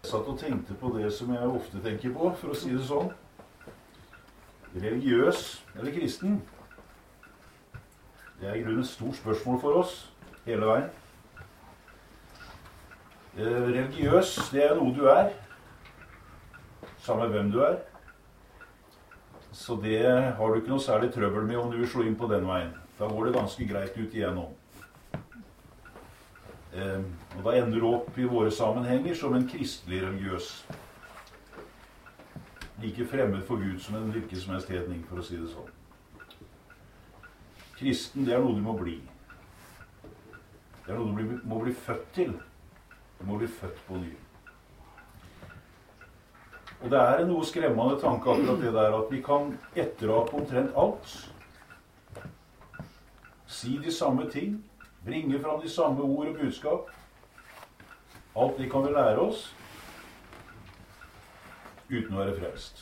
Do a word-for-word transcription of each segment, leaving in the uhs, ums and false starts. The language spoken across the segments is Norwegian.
Jeg satt og tenkte på det som jeg ofte tenker på, for å si det sånn. Religiøs eller kristen? Det er i grunnen et stort spørsmål for oss, hele veien. Eh, religiøs, det er noe du er, samme hvem du er. Så det har du ikke noe særlig trøbbel med om du vil slå inn på den veien. Da går det ganske greit ut igjennom. Eh, og da ender du opp i våre sammenhenger som en kristelig religiøs. Like fremmed for Gud som en hvilken som helst hedning, for å si det sånn. Kristen, det er noe du må bli. Det er noe du bli, må bli født til. Du må bli født på ny. Og det er en noe skremmende tanke akkurat det der, at vi kan etterape omtrent alt. Si de samme ting. Bringe fram de samme ord og budskap. Alt det kan vi lære oss, uten å være frelst.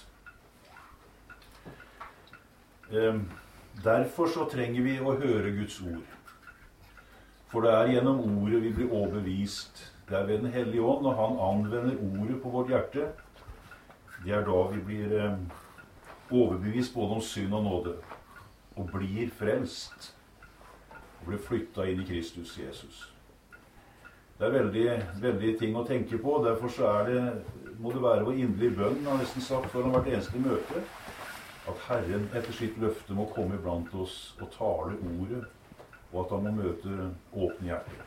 Eh, derfor så trenger vi å høre Guds ord. For det er gjennom ordet vi blir overbevist. Det er ved Den hellige ånd, når han anvender ordet på vårt hjerte. Det er da vi blir eh, overbevist både om synd og nåde, og blir frelst, og blir flyttet inn i Kristus Jesus. Det er veldig, veldig ting å tenke på, derfor så er det, må det være vår inderlige bønn, har nesten sagt foran hvert eneste møte, at Herren etter sitt løfte må komme blant oss og tale ordet, og at han må møte åpne hjerter.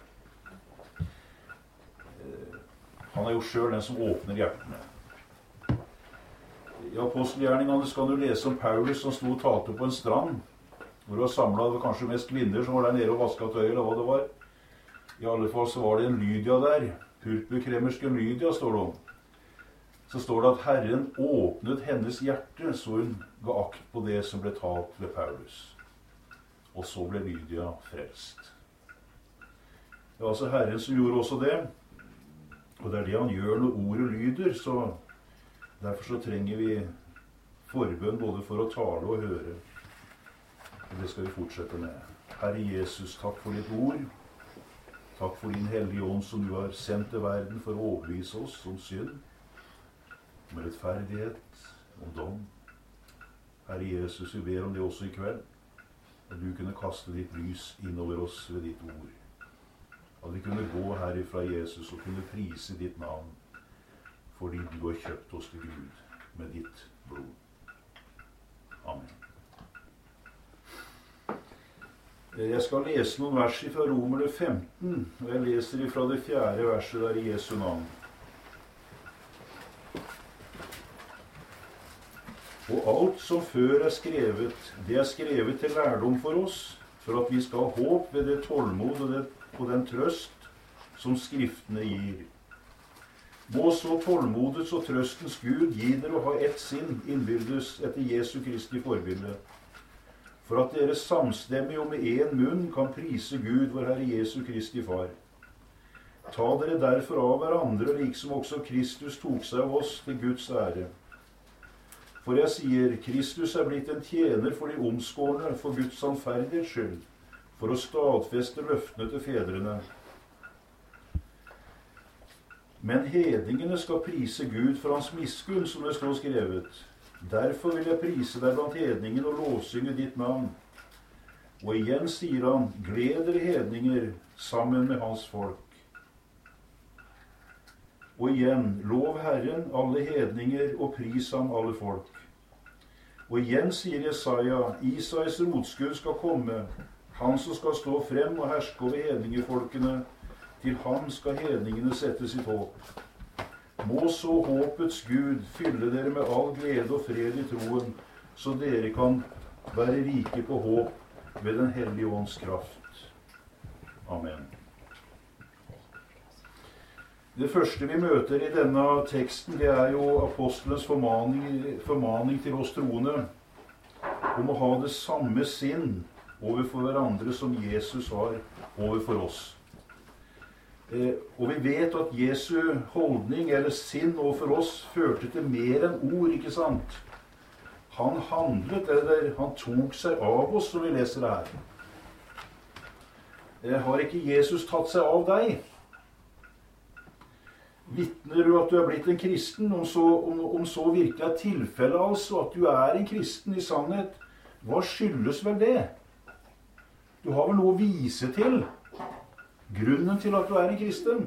Han er jo selv den som åpner hjertene. I apostelgjerningene skal du lese om Paulus som sto og talte på en strand, hvor det var samlet, det var kanskje mest kvinner som var der nede og vasket tøy, eller hva det var. I alle fall så var det en Lydia der, purpurkremmersken Lydia, står det om. Så står det at Herren åpnet hennes hjerte, så hun ga akt på det som ble talt ved Paulus. Og så ble Lydia frelst. Det var altså Herren som gjorde også det, og det er det han gjør når ordet lyder, så derfor så trenger vi forbønn både for å tale og høre. Og det skal vi fortsette med. Herre Jesus, takk for ditt ord. Takk for din hellige ånd som du har sendt til verden for å overbevise oss om synd, om rettferdighet, om dom. Herre Jesus, vi ber om det også i kveld. At du kunne kaste ditt lys innover oss ved ditt ord. At vi kunne gå herifra Jesus og kunne prise ditt navn, fordi du har kjøpt oss til Gud med ditt blod. Amen. Jeg skal lese noen vers fra Romerne femten, og jeg leser fra det fjerde verset der i Jesu navn. Og alt som før er skrevet, det er skrevet til lærdom for oss, for at vi skal ha håp ved det tålmod og, det, og den trøst som Skriftene gir. Må så tålmodets og trøstens Gud gi dere å ha ett sinn innbyrdes etter Jesu Kristi forbilde, for at dere samstemmig og med en munn kan prise Gud, vår Herre Jesu Kristi Far. Ta dere derfor av hverandre, liksom også Kristus tok seg av oss til Guds ære. For jeg sier, Kristus er blitt en tjener for de omskårne, for Guds sannferdighets skyld, for å stadfeste løftene til fedrene. Men hedningene skal prise Gud for hans miskunn, som det står skrevet. Derfor vil jeg prise deg blant hedningen og lovsynge ditt navn. Og igjen sier han, gled dere hedninger sammen med hans folk. Og igjen, lov Herren alle hedninger og pris ham alle folk. Og igjen sier Jesaja, Isais rotskudd skal komme, han som skal stå frem og herske over hedningefolkene, til ham skal hedningene sette sitt håp. Må så håpets Gud fylle dere med all glede og fred i troen, så dere kan være rike på håp ved den hellige ånds kraft. Amen. Det første vi møter i denne teksten, det er jo apostelens formaning, formaning til oss troende om å ha det samme sinn overfor hverandre som Jesus har overfor oss. Eh, og vi vet at Jesu holdning eller sinn overfor oss førte til mer enn ord, ikke sant? Han handlet, eller han tok seg av oss, som vi leser det her. Eh, har ikke Jesus tatt seg av deg? Vitner du at du er blitt en kristen, om så, om, om så virkelig er tilfellet altså, at du er en kristen i sannhet, hva skyldes vel det? Du har vel noe å vise til. Grunnen til at du er en kristen.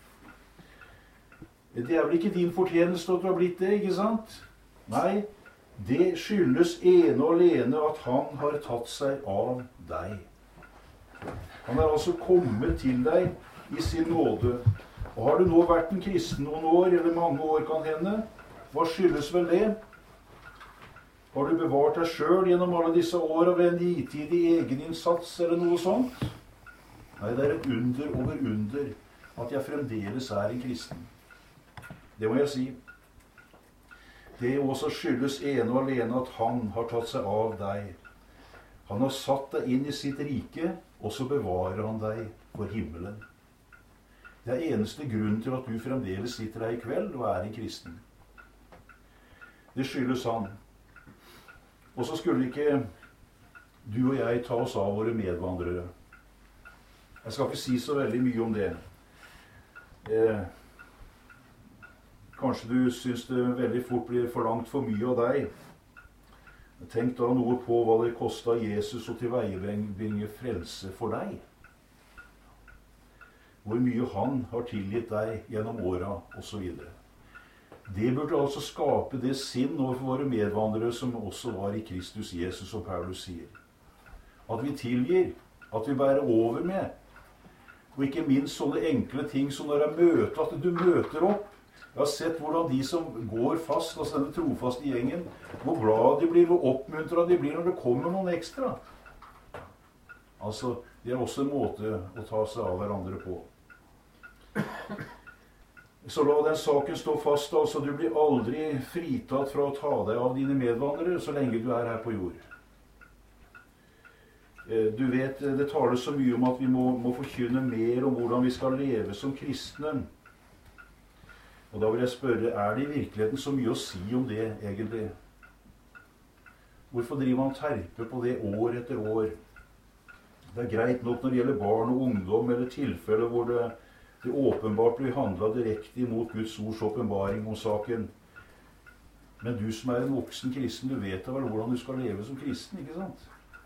Det er vel ikke din fortjeneste at du har blitt det, ikke sant? Nei, det skyldes ene og alene at han har tatt seg av deg. Han er altså kommet til deg i sin nåde. Og har du nå vært en kristen noen år, eller mange år kan hende, hva skyldes vel det? Har du bevart deg selv gjennom alle disse år av en nitidig egeninnsats eller noe sånt? Nei, det er et under over under at jeg fremdeles er en kristen. Det må jeg si. Det også skyldes ene og alene at han har tatt seg av deg. Han har satt deg inn i sitt rike, og så bevarer han deg for himmelen. Det er eneste grunn til at du fremdeles sitter her i kveld og er en kristen. Det skyldes han. Og så skulle ikke du og jeg ta oss av våre medvandrere. Jeg skal ikke si så veldig mye om det. Eh, kanskje du synes det veldig fort blir for langt for mye av deg. Tenk da noe på hva det kostet Jesus å tilveiebringe frelse for deg. Hvor mye han har tilgitt deg gjennom åra, og så videre. Det burde altså skape det sinn overfor våre medvandrere som også var i Kristus Jesus, som Paulus sier. At vi tilgir, at vi bærer over med. Og ikke minst sånne enkle ting som når jeg møter, at du møter opp. Jeg har sett hvordan de som går fast, altså denne trofaste gjengen, hvor glad de blir, hvor oppmuntret de blir når det kommer noen ekstra. Altså, det er også en måte å ta seg av hverandre på. Så la den saken stå fast, altså du blir aldri fritatt fra å ta deg av dine medvandrere så lenge du er her på jord. Du vet, det taler så mye om at vi må, må forkynne mer om hvordan vi skal leve som kristne. Og da vil jeg spørre, er det i virkeligheten så mye å si om det egentlig? Hvorfor driver man terpe på det år etter år? Det er greit nok når det gjelder barn og ungdom, eller tilfeller hvor det, det åpenbart blir handlet direkte imot Guds ords åpenbaring om saken. Men du som er en voksen kristen, du vet da vel hvordan du skal leve som kristen, ikke sant?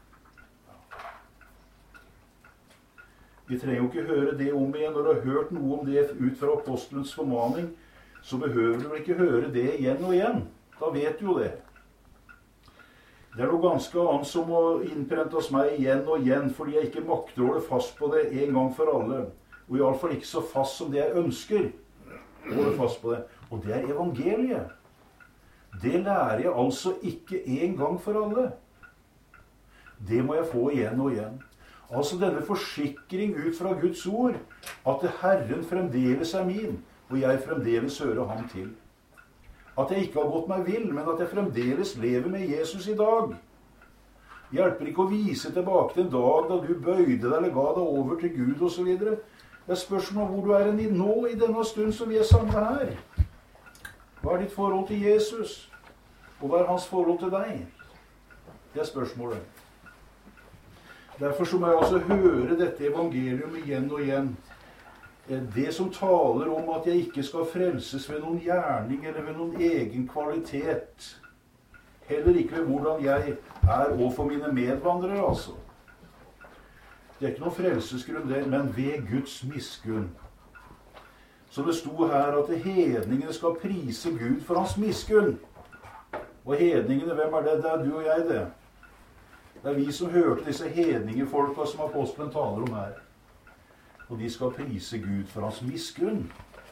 Vi trenger jo ikke høre det om igjen. Når du har hørt noe om det ut fra apostelens formaning, så behøver du vel ikke høre det igjen og igjen. Da vet du jo det. Det er noe ganske annet som må innprentes meg igjen og igjen, fordi jeg ikke makter å holde fast på det en gang for alle. Og i alle fall ikke så fast som det jeg ønsker å holde fast på det. Og det er evangeliet. Det lærer jeg altså ikke en gang for alle. Det må jeg få igjen og igjen. Altså denne forsikring ut fra Guds ord, at Herren fremdeles er min, og jeg fremdeles hører ham til. At jeg ikke har gått meg vill, men at jeg fremdeles lever med Jesus i dag. Det hjelper ikke å vise tilbake til en dag da du bøyde deg eller ga deg over til Gud og så videre. Det er spørsmål om hvor du er nå i denne stund som vi er samlet her. Hva er ditt forhold til Jesus? Og hva er hans forhold til deg? Det er spørsmålet. Derfor så må jeg altså høre dette evangelium igjen og igjen. Det som taler om at jeg ikke skal frelses ved noen gjerning eller ved noen egen kvalitet. Heller ikke ved hvordan jeg er overfor mine medvandrere, altså. Det er ikke noen frelsesgrunn det, men ved Guds miskunn. Så det sto her at hedningene skal prise Gud for hans miskunn. Og hedningene, hvem er det? Det er du og jeg, det. Det er vi som hørte disse hedningefolka som apostelen taler om her. Og de skal prise Gud for hans miskunn.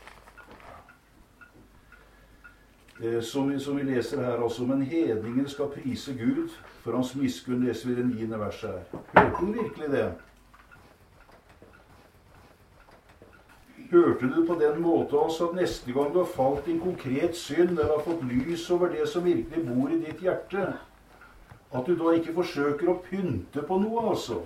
Som vi, som vi leser her, altså, men hedningen skal prise Gud for hans miskunn, leser vi det niende verset her. Hørte du virkelig det? Hørte du på den måte altså at neste gang du har falt i en konkret synd, eller har fått lys over det som virkelig bor i ditt hjerte, at du da ikke forsøker å pynte på noe, altså?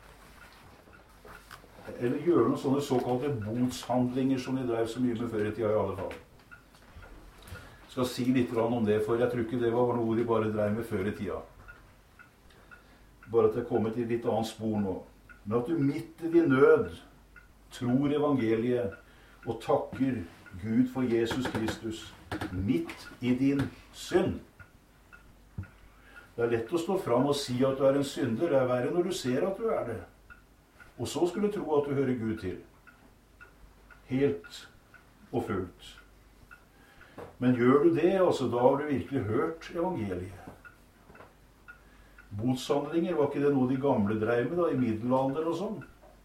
Eller gjøre noen sånne såkalte botshandlinger som de drev så mye med før i tida i alle fall. Jeg skal si litt om det, for jeg tror ikke det var noe de bare drev med før i tida. Bare at jeg er kommet i et litt annet spor nå. Men at du midt i din nød tror evangeliet og takker Gud for Jesus Kristus, midt i din synd. Det er lett å stå fram og si at du er en synder. Det er verre når du ser at du er det. Og så skulle du tro at du hører Gud til. Helt og fullt. Men gjør du det, altså, da har du virkelig hørt evangeliet. Botshandlinger, var ikke det noe de gamle drev med da, i middelalderen og sånn?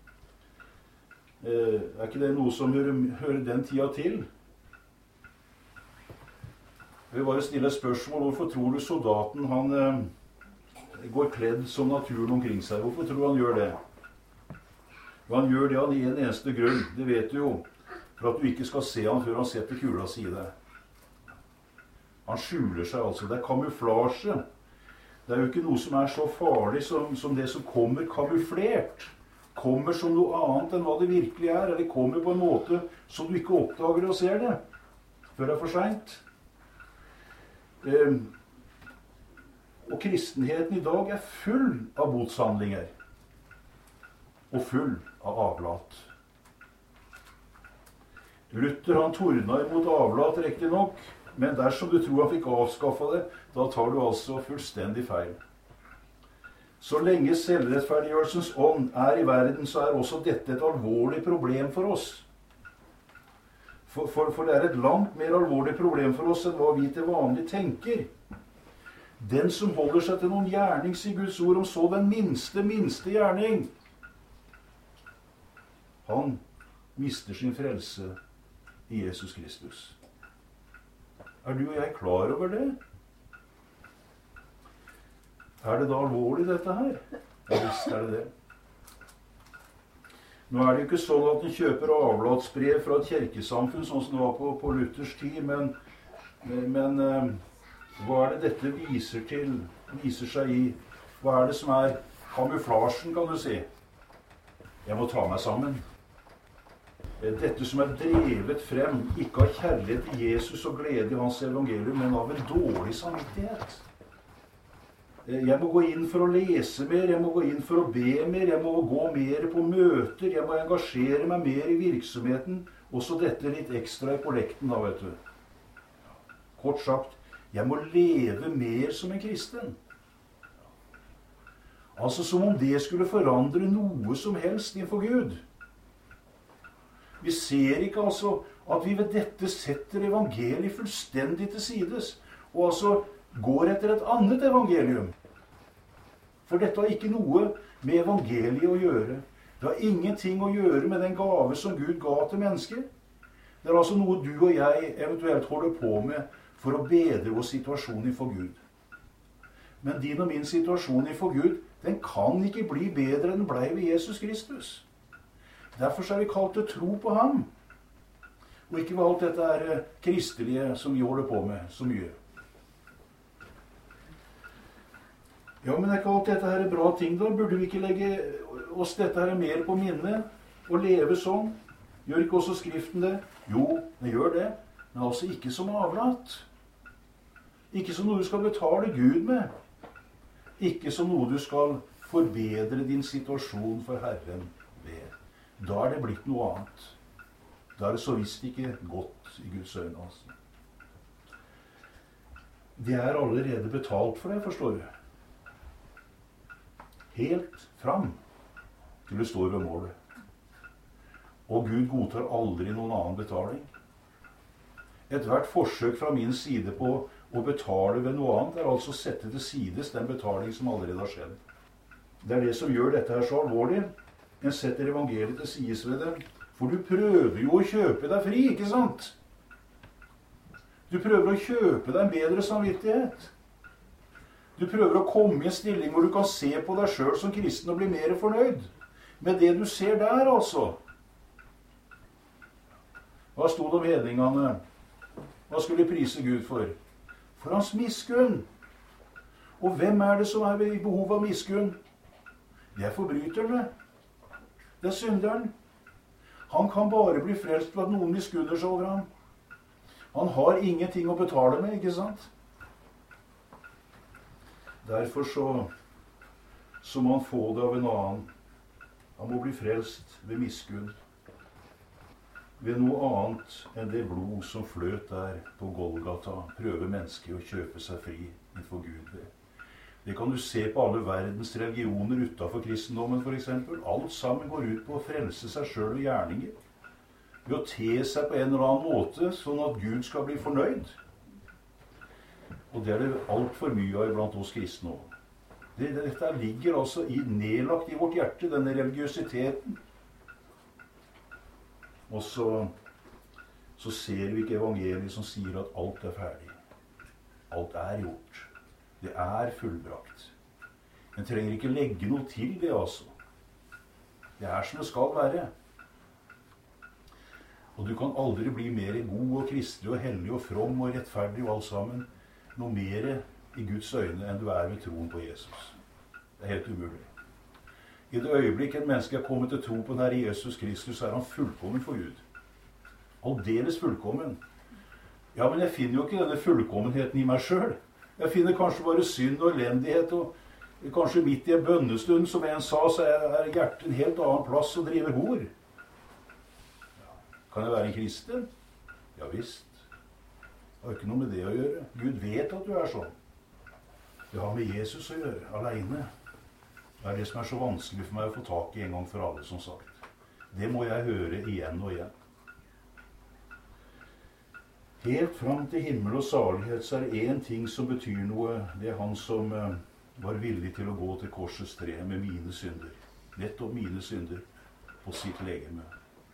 Eh, er ikke det noe som hører, hører den tida til? Jeg vil bare stille et spørsmål. Hvorfor tror du soldaten han eh, går kledd som naturen omkring seg? Hvorfor tror du han gjør det? Og han gjør det av en eneste grunn. Det vet du jo. For at du ikke skal se han før han setter kula si i deg. Han skjuler seg altså. Det er kamuflasje. Det er jo ikke noe som er så farlig som, som det som kommer kamuflert. Kommer som noe annet enn hva det virkelig er. Eller kommer på en måte som du ikke oppdager og ser det. Før det er for sent. Um, og kristenheten i dag er full av botshandlinger. Og full av avlat. Luther han torna imot avlat riktig nok. Men dersom du tror han fikk avskaffa det, da tar du altså fullstendig feil. Så lenge selvrettferdiggjørelsens ånd er i verden, så er også dette et alvorlig problem for oss. For, for, for det er et langt mer alvorlig problem for oss enn hva vi til vanlig tenker. Den som holder seg til noen gjernings i Guds ord, om så den minste, minste gjerning, han mister sin frelse i Jesus Kristus. Er du og jeg klar over det? Er det da alvorlig, dette her? Ja, visst er det det. Nå er det jo ikke sånn at en kjøper avlatsbrev fra et kirkesamfunn, sånn som det var på, på Luthers tid, men, men eh, hva er det dette viser til, viser seg i? Hva er det som er kamuflasjen, kan du si? Jeg må ta meg sammen. Dette som er drevet frem, ikke av kjærlighet til Jesus og glede i hans evangelium, men av en dårlig samvittighet. Jeg må gå inn for å lese mer, jeg må gå inn for å be mer, jeg må gå mer på møter, jeg må engasjere meg mer i virksomheten, også dette litt ekstra i kollekten da, vet du. Kort sagt, jeg må leve mer som en kristen. Altså som om det skulle forandre noe som helst innenfor Gud. Vi ser ikke altså at vi ved dette setter evangeliet fullstendig til sides, og altså går etter et annet evangelium. For dette har ikke noe med evangeliet å gjøre. Det har ingenting å gjøre med den gave som Gud ga til mennesker. Det er altså noe du og jeg eventuelt holder på med for å bedre vår situasjon innenfor Gud. Men din og min situasjon innenfor Gud, den kan ikke bli bedre enn den ble ved Jesus Kristus. Derfor er vi kalt til å tro på ham. Og ikke ved alt dette er kristelige som vi holder på med så mye. Ja, men er ikke alt dette her bra ting da? Burde vi ikke legge oss dette her mer på minne og leve sånn? Gjør ikke også Skriften det? Jo, det gjør det. Men altså ikke som avlat. Ikke som noe du skal betale Gud med. Ikke som noe du skal forbedre din situasjon for Herren ved. Da er det blitt noe annet. Da er det så visst ikke godt i Guds øyne. Altså. Det er allerede betalt for det, forstår du. Helt fram til du står ved målet. Og Gud godtar aldri noen annen betaling. Et hvert forsøk fra min side på å betale ved noe annet er altså å sette til sides den betaling som allerede har skjedd. Det er det som gjør dette her så alvorlig. En setter evangeliet til sides ved det. For du prøver jo å kjøpe deg fri, ikke sant? Du prøver å kjøpe deg en bedre samvittighet. Du prøver å komme i en stilling hvor du kan se på deg selv som kristen og bli mer fornøyd. Med det du ser der, altså. Hva stod det om hedningene? Hva skulle de prise Gud for? For hans miskunn. Og hvem er det som er i behov av miskunn? Det er forbryterne. Det er synderen. Han kan bare bli frelst for at noen miskunner seg over ham. Han har ingenting å betale med, ikke sant? Derfor så, så må han få det av en annen. Han må bli frelst ved miskunn. ved noe annet enn det blod som fløt der på Golgata, prøver mennesket å kjøpe seg fri innenfor Gud ved. Det kan du se på alle verdens religioner utenfor kristendommen, for eksempel. Alt sammen går ut på å frelse seg selv ved gjerninger. Ved å te seg på en eller annen måte, sånn at Gud skal bli fornøyd. Og det er det alt for mye av blant oss kristne også. Det, dette ligger altså i, nedlagt i vårt hjerte, denne religiøsiteten. Og så, så ser vi ikke evangeliet som sier at alt er ferdig. Alt er gjort. Det er fullbrakt. En trenger ikke legge noe til det, altså. Det er som det skal være. Og du kan aldri bli mer god og kristelig og hellig og from og rettferdig og alt sammen noe mer i Guds øyne enn du er ved troen på Jesus. Det er helt umulig. I det øyeblikk et menneske er kommet til tro på den Herre Jesus Kristus, så er han fullkommen for Gud. Aldeles fullkommen. Ja, men jeg finner jo ikke denne fullkommenheten i meg selv. Jeg finner kanskje bare synd og elendighet, og kanskje midt i en bønnestund, som en sa, så er hjertet en helt annen plass og driver hor. Ja. Kan jeg være en kristen? Ja visst. Det har ikke noe med det å gjøre. Gud vet at du er sånn. Det har med Jesus å gjøre, alene. Det er det som er så vanskelig for meg å få tak i en gang for alle, som sagt. Det må jeg høre igjen og igjen. Helt fram til himmel og salighet så er det en ting som betyr noe. Det er han som uh, var villig til å gå til korsets tre med mine synder. Nettopp mine synder på sitt legeme.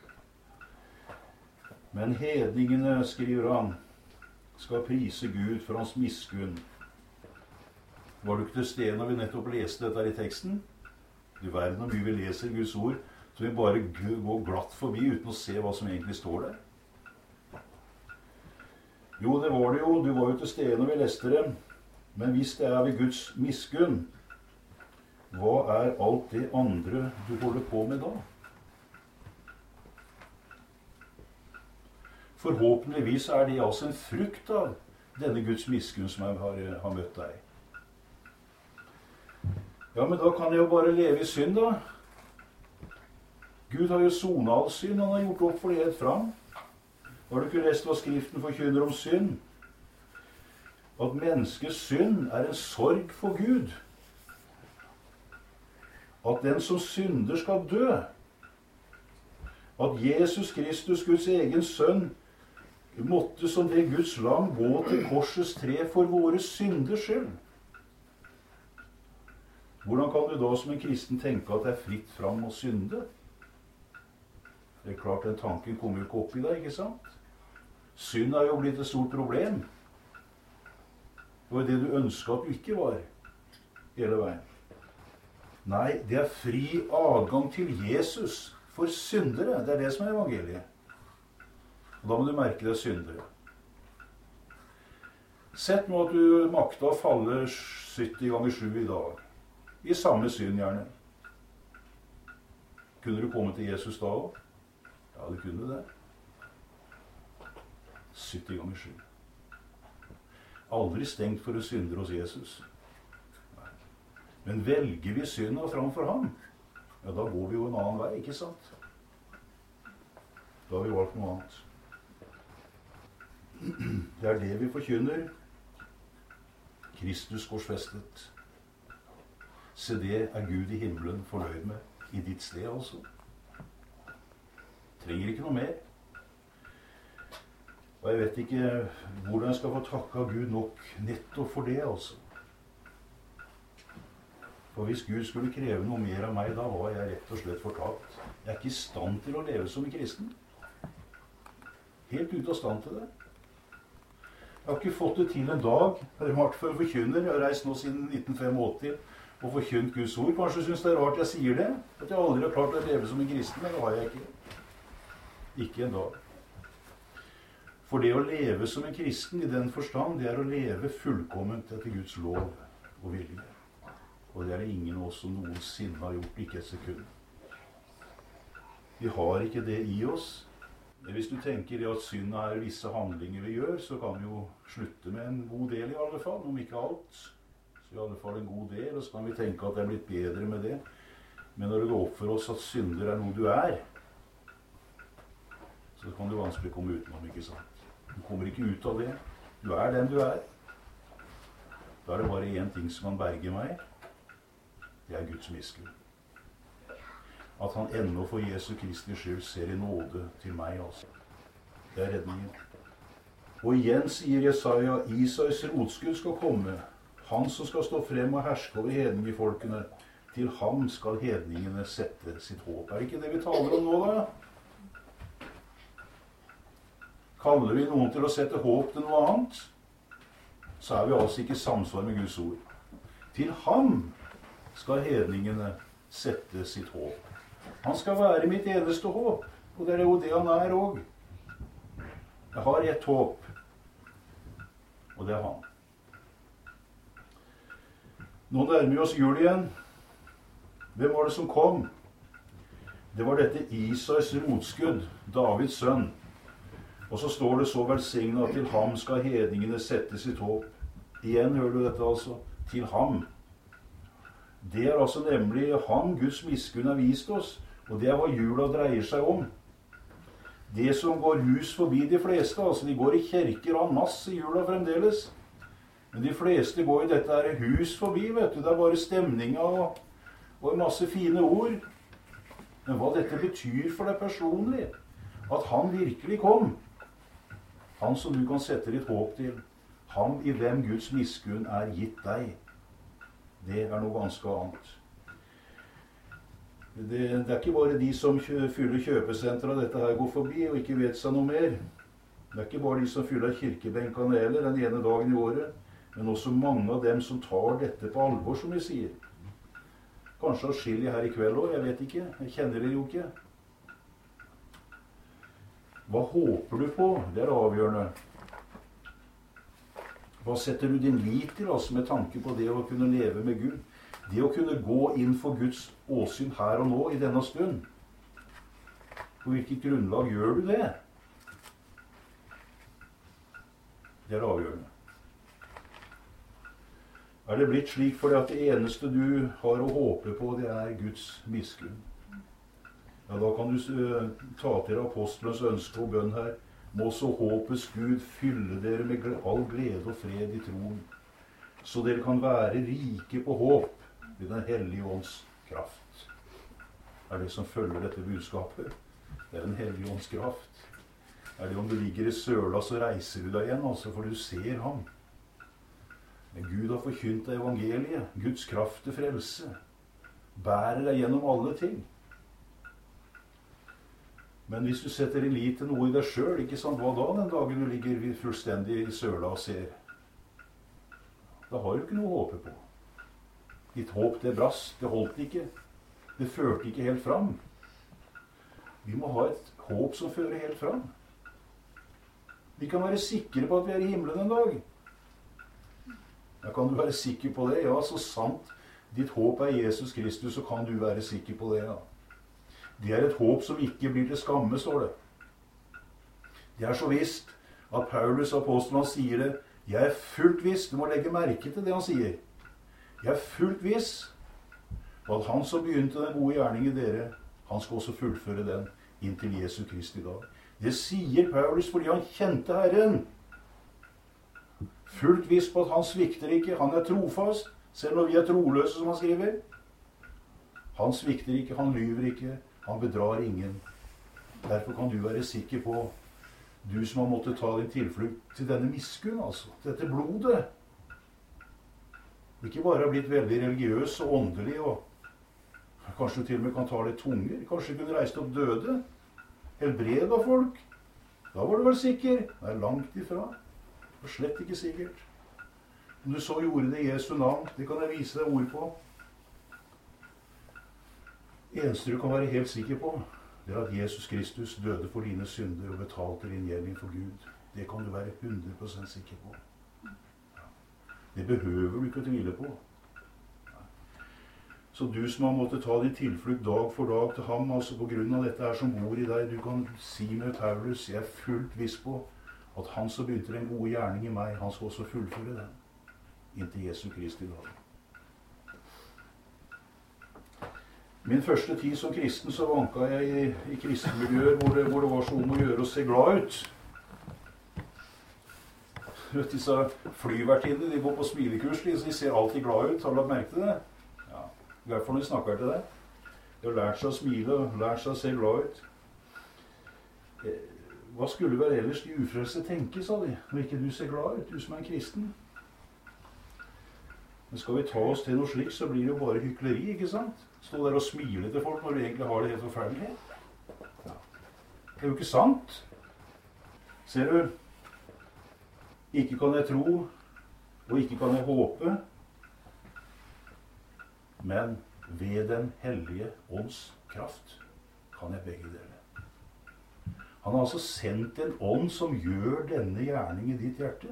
Men hedningene, skriver han, skal prise Gud for hans miskunn. Var du ikke til stede når vi nettopp leste dette her i teksten? Du verden om mye vi leser Guds ord, så vi bare går glatt forbi uten å se hva som egentlig står der. Jo, det var det jo. Du var jo til stede når vi leste det. Men hvis det er ved Guds miskunn, hva er alt det andre du holder på med da? Forhåpentligvis er det altså en frukt av denne Guds miskunn som jeg har, har møtt deg. Ja, men da kan jeg jo bare leve i synd, da. Gud har jo sonet all synd. Han har gjort opp for det helt fram. Har du ikke lest hva Skriften forkynner om synd? At menneskets synd er en sorg for Gud. At den som synder skal dø. At Jesus Kristus, Guds egen sønn, måtte som det Guds lam gå til korsets tre for våre synders skyld. Hvordan kan du da som en kristen tenke at det er fritt fram å synde? Det er klart, den tanken kommer jo ikke opp i deg, ikke sant? Synd er jo blitt et stort problem. Det var det du ønsket at du ikke var hele veien. Nei, det er fri adgang til Jesus for syndere. Det er det som er evangeliet. Og da må du merke deg syndere. Sett nå at du makta å falle sytti ganger sju i dag. I samme synd, gjerne. Kunne du komme til Jesus da også? Ja, du kunne det. sytti ganger sju. Aldri stengt for å syndere hos Jesus. Nei. Men velger vi synda framfor ham, ja, da går vi jo en annen vei, ikke sant? Da har vi valgt noe annet. Det er det vi forkynner. Kristus korsfestet. Se, det er Gud i himmelen fornøyd med i ditt sted, altså. Trenger ikke noe mer. Og jeg vet ikke hvordan jeg skal få takke av Gud nok nettopp for det, altså. For hvis Gud skulle kreve noe mer av meg, da var jeg rett og slett fortapt. Jeg er ikke i stand til å leve som en kristen. Helt ute av stand til det. Jeg har ikke fått det til en dag. Jeg har vært for forkynner. Jeg har reist nå siden nitten åttifem og forkynt Guds ord. Kanskje synes det er rart jeg sier det. At jeg aldri har klart å leve som en kristen, men det har jeg ikke. Ikke en dag. For det å leve som en kristen i den forstand, det er å leve fullkomment etter Guds lov og vilje. Og det er det ingen av oss som noensinne har gjort, ikke et sekund. Vi har ikke det i oss. Hvis du tenker at synd er visse handlinger vi gjør, så kan vi jo slutte med en god del i alle fall, om ikke alt. Så i alle fall en god del, og så kan vi tenke at det er blitt bedre med det. Men når det går opp for oss at synder er noe du er, så kan du vanskelig komme utenom, ikke sant? Du kommer ikke ut av det. Du er den du er. Da er det bare én ting som kan berge meg. Det er Guds miskunn. At han ennå for Jesu Kristi skyld ser i nåde til meg, altså. Det er redningen. Og igjen sier Jesaja, Isais rotskudd skal komme, han som skal stå frem og herske over hedningefolkene. Til ham skal hedningene sette sitt håp. Er det ikke det vi taler om nå, da? Kaller vi noen til å sette håp til noe annet, så er vi altså ikke i samsvar med Guds ord. Til ham skal hedningene sette sitt håp. Han skal være mitt eneste håp, og det er jo det han er også. Jeg har ett håp, og det er han. Nå nærmer vi oss jul igjen. Hvem var det som kom? Det var dette Isais rotskudd, Davids sønn. Og så står det så velsignet at til ham skal hedningene sette sitt håp. Igjen hører du dette altså. Til ham. Det er altså nemlig ham Guds miskunn har vist oss, og det er hva jula dreier seg om. Det som går hus forbi de fleste, altså de går i kirker og har masse jula fremdeles. Men de fleste går i dette her hus forbi, vet du. Det er bare stemninga og, og en masse fine ord. Men hva dette betyr for deg personlig, at han virkelig kom, han som du kan sette ditt håp til, han i hvem Guds miskunn er gitt deg, det er noe ganske annet. Det, det er ikke bare de som fyller kjøpesentra dette her går forbi og ikke vet seg noe mer. Det er ikke bare de som fyller kirkebenkene heller den ene dagen i året, men også mange av dem som tar dette på alvor, som vi sier. Kanskje atskillig her i kveld også, jeg vet ikke. Jeg kjenner det jo ikke. Hva håper du på? Det er avgjørende. Hva setter du din lit til, altså, med tanke på det å kunne leve med Gud? Det å kunne gå inn for Guds åsyn her og nå, i denne stund. På hvilket grunnlag gjør du det? Det er avgjørende. Er det blitt slik fordi at det eneste du har å håpe på, det er Guds miskunn? Ja, da kan du uh, ta til apostelens ønske og bønn her. Må så håpets Gud fylle dere med all glede og fred i troen, så dere kan være rike på håp ved den hellige ånds kraft. Er det som følger dette budskapet? Det er den hellige ånds kraft. Er det om du ligger i søla, så reiser du deg igjen, altså, for du ser ham. Men Gud har forkynt deg evangeliet, Guds kraft til frelse, bærer deg gjennom alle ting. Men hvis du setter din lit til noe i deg selv, ikke sant, hva da den dagen du ligger fullstendig i søla og ser? Da har du ikke noe å håpe på. Ditt håp, det brast, det holdt ikke. Det førte ikke helt fram. Vi må ha et håp som fører helt fram. Vi kan være sikre på at vi er i himmelen en dag. Ja, kan du være sikker på det? Ja, så sant ditt håp er Jesus Kristus, så kan du være sikker på det, ja. Det er et håp som ikke blir til skamme, står det. Det er så visst at Paulus, apostelen, han sier det. Jeg er fullt viss, du må legge merke til det han sier. Jeg er fullt viss, og at han som begynte den gode gjerning i dere, han skal også fullføre den inntil Jesu Kristi dag. Det sier Paulus fordi han kjente Herren. Fullt viss på at han svikter ikke, han er trofast, selv når vi er troløse, som han skriver. Han svikter ikke, han lyver ikke, han bedrar ingen. Derfor kan du være sikker på, du som har måttet ta din tilflukt til denne miskunn, altså, dette blodet. Ikke bare har blitt veldig religiøs og åndelig, og kanskje du til og med kan ta litt tunger, kanskje du kunne reist opp døde, helbred av folk. Da var du vel sikker? Det er langt ifra. Det er slett ikke sikkert. Om du så gjorde det i Jesu navn, det kan jeg vise deg ord på. Eneste du kan være helt sikker på, det er at Jesus Kristus døde for dine synder og betalte din gjeld for Gud. Det kan du være hundre prosent sikker på. Det behøver du ikke å tvile på. Så du som har måttet ta din tilflukt dag for dag til ham, altså på grunn av dette her som bor i deg, du kan si med Paulus, jeg er fullt viss på at han som begynte den gode gjerning i meg, han skal også fullføre den inntil Jesu Kristi dag. Min første tid som kristen så vanka jeg i, i kristenmiljøer hvor det, hvor det var så om å gjøre å se glad ut. Vet, disse flyvertinnene, de går på smilekurs, de, de ser alltid glad ut. Har du lagt merke til det? Ja, i hvert fall når de snakker til deg. De har lært seg å smile og lært seg å se glad ut. Hva skulle vel ellers de ufrelste tenke, sa de, når ikke du ser glad ut, du som er en kristen? Men skal vi ta oss til noe slikt, så blir det jo bare hykleri, ikke sant? Stå der og smile til folk når du egentlig har det helt forferdelig. Ja. Det er jo ikke sant. Ser du? Ikke kan jeg tro, og ikke kan jeg håpe, men ved den hellige ånds kraft kan jeg begge deler. Han har altså sendt en ånd som gjør denne gjerning i ditt hjerte.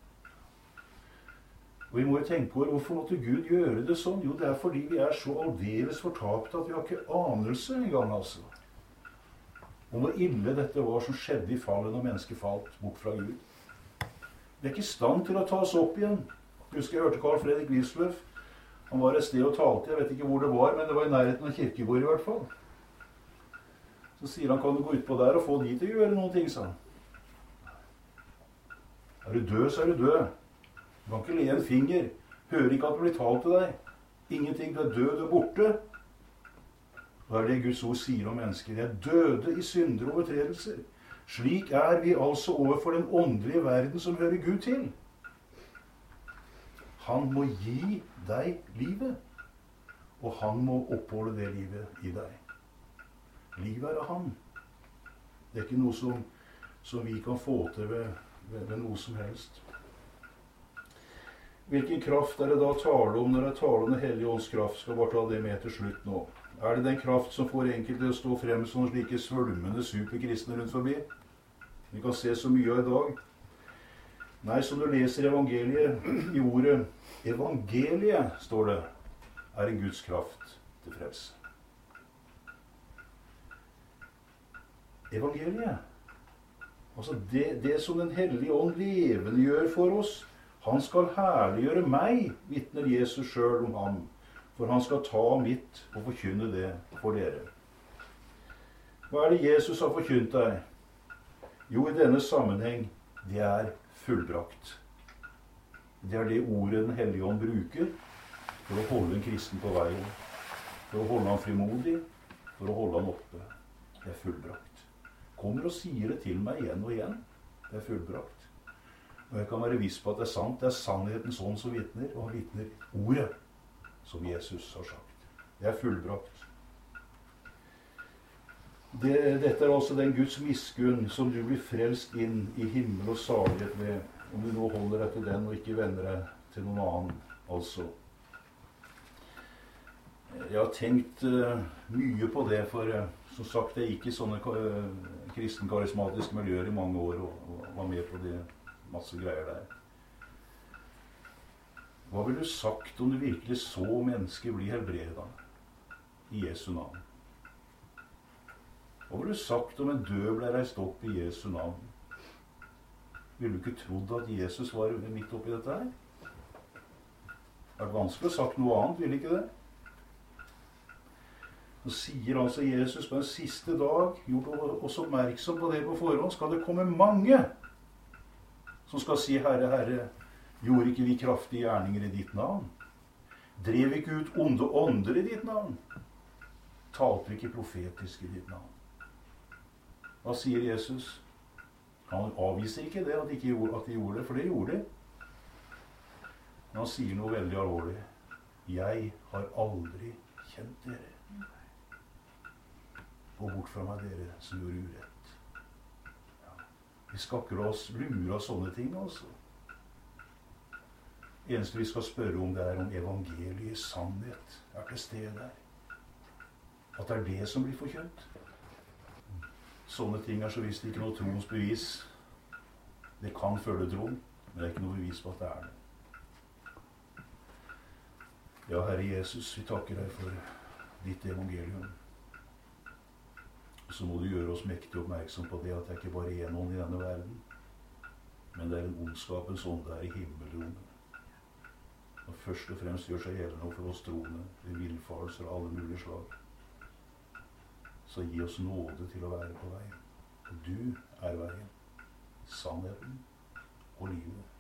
Og vi må jo tenke over hvorfor måtte Gud gjøre det sånn. Jo, det er fordi vi er så aldeles fortapte at vi har ikke anelse engang, altså. Om hvor ille dette var som skjedde i fallet når mennesket falt bort fra Gud. Vi er ikke i stand til å ta oss opp igjen. Jeg husker jeg hørte Carl Fredrik Wisløff. Han var et sted og talte, jeg vet ikke hvor det var, men det var i nærheten av Kirkegård i hvert fall. Så sier han, kan du gå ut på der og få de til å gjøre noen ting, sa han. Er du død, så er du død. Du kan ikke le en finger. Hører ikke at det blir talt til deg. Ingenting, du er død, du er borte. Og det er det Guds ord sier om mennesker. De er døde i synder og overtredelser. Slik er vi altså overfor den åndelige verden som hører Gud til. Han må gi deg livet, og han må oppholde det livet i deg. Livet er av han. Det er ikke noe som, som vi kan få til ved, ved, ved noe som helst. Hvilken kraft er det da tale om når det er tale om Den hellige ånds kraft? Skal bare ta det med til slutt nå. Er det den kraft som får enkelte å stå frem som slike svølmende superkristne rundt forbi? Vi kan se så mye av i dag. Nei, som du leser evangeliet i ordet, evangeliet, står det, er en Guds kraft til frelse. Evangeliet. Altså det, det som Den hellige ånd levende gjør for oss. Han skal herliggjøre meg, vitner Jesus selv om ham, for han skal ta mitt og forkynne det for dere. Hva er det Jesus har forkynt deg? Jo, i denne sammenheng, det er fullbrakt. Det er det ordet Den hellige ånd bruker for å holde en kristen på veien, for å holde han frimodig, for å holde han oppe. Det er fullbrakt. Kommer og sier det til meg igjen og igjen. Det er fullbrakt. Og jeg kan være viss på at det er sant. Det er sannhetens ånd som vitner, og han vitner ordet som Jesus har sagt. Det er fullbrakt. Det, dette er altså den Guds miskunn som du blir frelst inn i himmel og salighet ved, om du nå holder deg til den og ikke vender deg til noen annen, altså. Jeg har tenkt uh, mye på det, for uh, som sagt, jeg gikk i sånne uh, kristenkarismatiske miljøer i mange år og, og var med på det. Masse greier der. Hva ville du sagt om du virkelig så mennesker bli helbredet i Jesu navn? Hva ville du sagt om en død ble reist opp i Jesu navn? Ville du ikke trodd at Jesus var midt oppi dette her? Det er vanskelig å sagt noe annet, ville ikke det? Så sier altså Jesus på den siste dag, gjort oss oppmerksom på det på forhånd, skal det komme mange som skal si, Herre, Herre, gjorde ikke vi kraftige gjerninger i ditt navn? Drev ikke ut onde ånder i ditt navn? Talte ikke profetisk i ditt navn? Hva sier Jesus? Han avviser ikke det, at de, ikke gjorde, at de gjorde det, for det gjorde de. Men han sier noe veldig alvorlig. Jeg har aldri kjent dere. Gå bort fra meg, dere som gjorde urett. Vi skal ikke la oss lure av sånne ting, altså. Eneste vi skal spørre om, det er om evangeliets sannhet er til stede der. At det er det som blir forkjønt. Sånne ting er så visst ikke noe troens bevis. Det kan følge tro, men det er ikke noe bevis på at det er det. Ja, Herre Jesus, vi takker deg for ditt evangelium. Så må du gjøre oss mektig oppmerksom på det at det er ikke bare en ånd i denne verden, men det er en ondskapens ånd der i himmelrommet. Og først og fremst gjør seg gjeldende for oss troende ved villfarelser av alle mulige slag. Så gi oss nåde til å være på veien. Du er veien, sannheten og livet.